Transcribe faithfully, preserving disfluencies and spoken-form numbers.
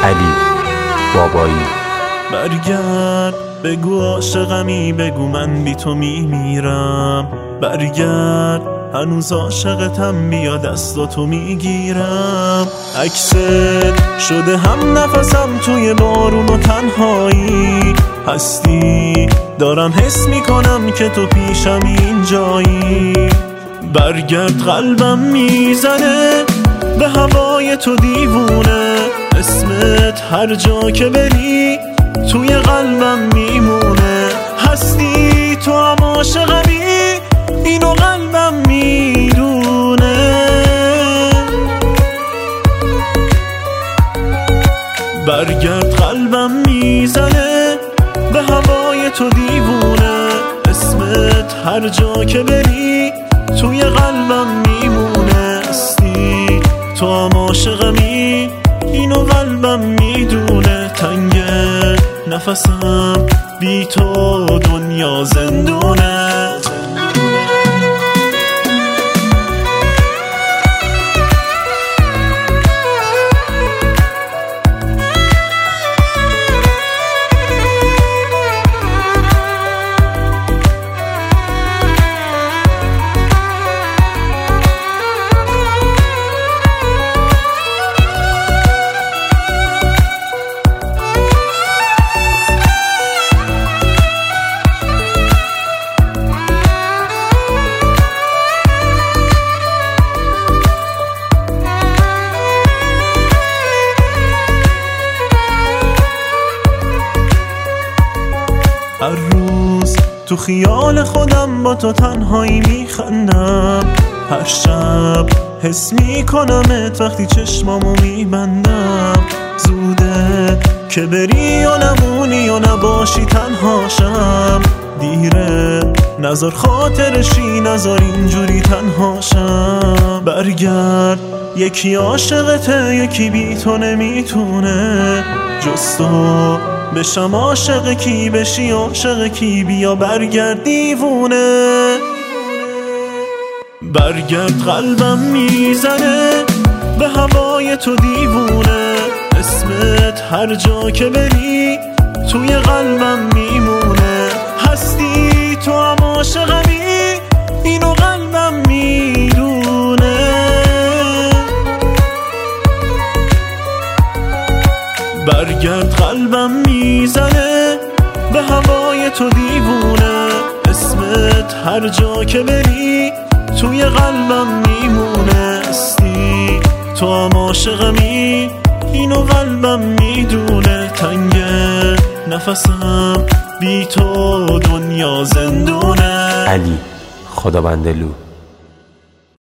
علی بابایی. برگرد بگو عاشقمی، بگو من بی تو میمیرم. برگرد هنوز عاشقتم، بیا دستاتو میگیرم. عکست شده هم نفسم توی بارون و تنهایی هستی، دارم حس میکنم که تو پیشم اینجایی. برگرد قلبم میزنه به هوای تو دیوونه، اسمت هر جا که بری توی قلبم میمونه. هستی تو هم عاشقمی، اینو قلبم میدونه. برگرد قلبم میزنه به هوای تو دیوونه، اسمت هر جا که بری توی قلبم میمونه. هستی تو هم عاشقمی، اینو قلبم میدونه. تنگ نفسم بی تو دنیا زندونه. هر روز تو خیال خودم با تو تنهایی میخندم، هر شب حس میکنمت وقتی چشمامو میبندم. زوده که بری و نمونی و نباشی تنهاشم، دیره نذار خاطرشی، نذار اینجوری تنهاشم. برگرد یکی عاشقته یکی بی تو نمیتونه، جز تو بشم عاشق کی، بشی عاشق کی، بیا برگرد دیوونه. برگرد قلبم میزنه به هوای تو دیوونه، اسمت هر جا که بری توی قلبم میمونه. هستی تو هم عاشقمی، اینو قلبم میدونه. برگرد قلبم میزنه به هوای تو دیوونه، اسمت هر جا که بری توی قلبم میمونه. هستی تو هم عاشقمی، اینو قلبم میدونه. تنگ نفسم بی تو دنیا زندونه. علی خدابندلو.